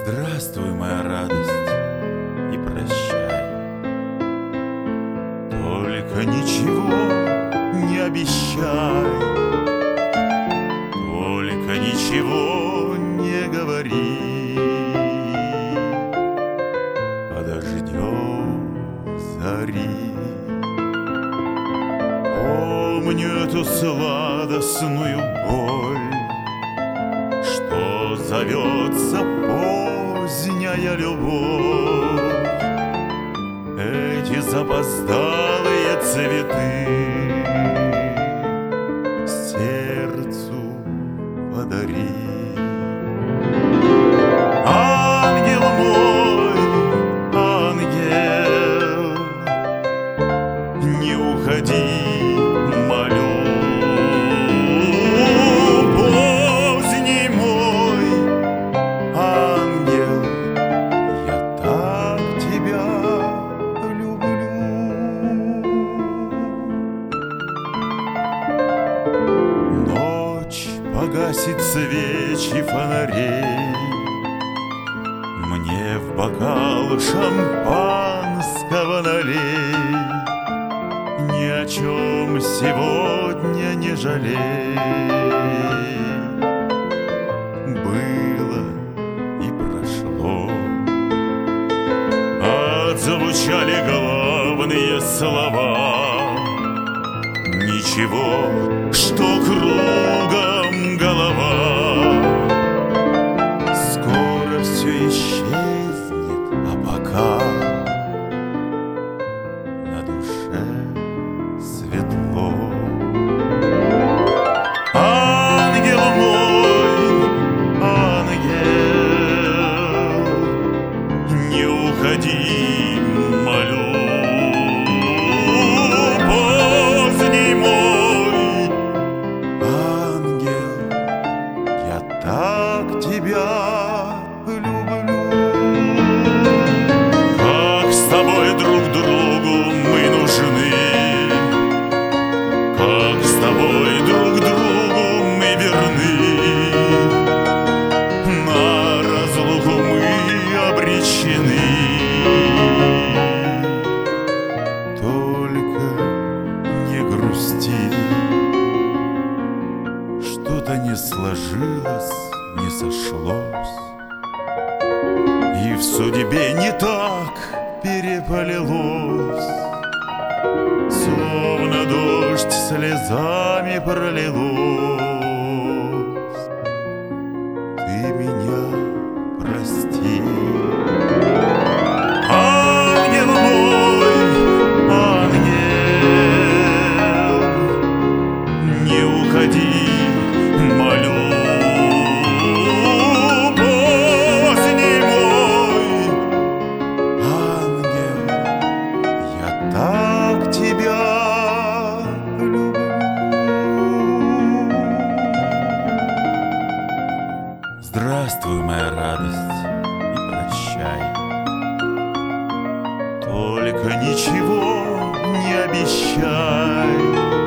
Здравствуй, моя радость, и прощай. Только ничего не обещай, только ничего не говори. Подождем зари. Помню эту сладостную боль, что зовется поздняя любовь. Эти запоздалые цветы сердцу подари. Ангел мой, ангел, не уходи, молю. Поздний мой ангел, я так тебя люблю. Ночь погасит свечи фонарей, мне в бокал шампанского налей. Ни о чем сегодня не жалей. Было и прошло, отзвучали главные слова. Ничего, что кругом голова. Скоро все исчезнет, а пока на душе светло. Ангел мой, ангел, не уходи, молю. Поздний мой ангел, я так тебя люблю. Как с тобой друг другу мы нужны, как с тобой друг другу мы верны. На разлуку мы обречены. Только не грусти, что-то не сложилось, не сошлось, и в судьбе не так переполилось. Словно дождь слезами пролилось. Ты меня прости. Ангел мой, ангел, не уходи, молю. Поздний мой ангел, я так тебя люблю. Здравствуй, моя радость, и прощай. Только ничего не обещай,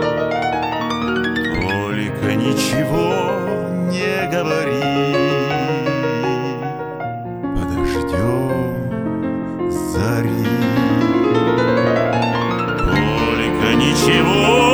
только ничего не говори. Подождем зари. Только ничего